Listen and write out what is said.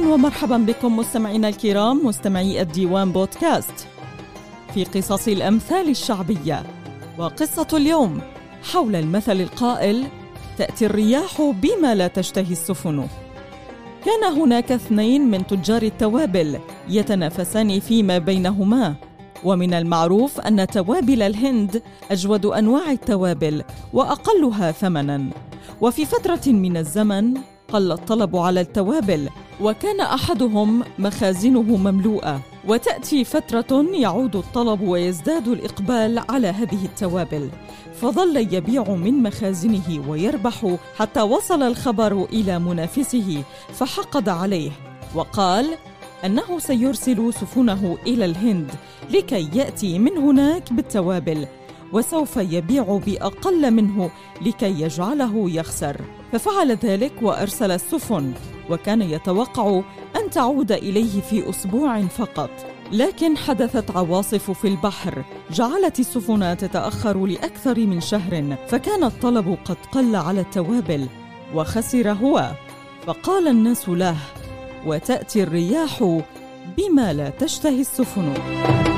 ومرحبا بكم مستمعينا الكرام، مستمعي الديوان بودكاست في قصص الأمثال الشعبية. وقصة اليوم حول المثل القائل: تأتي الرياح بما لا تشتهي السفن. كان هناك 2 من تجار التوابل يتنافسان فيما بينهما، ومن المعروف أن توابل الهند أجود أنواع التوابل وأقلها ثمناً. وفي فترة من الزمن قل الطلب على التوابل، وكان أحدهم مخازنه مملوءة، وتأتي فترة يعود الطلب ويزداد الإقبال على هذه التوابل، فظل يبيع من مخازنه ويربح حتى وصل الخبر إلى منافسه فحقد عليه وقال أنه سيرسل سفنه إلى الهند لكي يأتي من هناك بالتوابل، وسوف يبيع بأقل منه لكي يجعله يخسر. ففعل ذلك وأرسل السفن، وكان يتوقع أن تعود إليه في أسبوع فقط، لكن حدثت عواصف في البحر جعلت السفن تتأخر لأكثر من شهر، فكان الطلب قد قل على التوابل وخسر هو. فقال الناس له: وتأتي الرياح بما لا تشتهي السفن.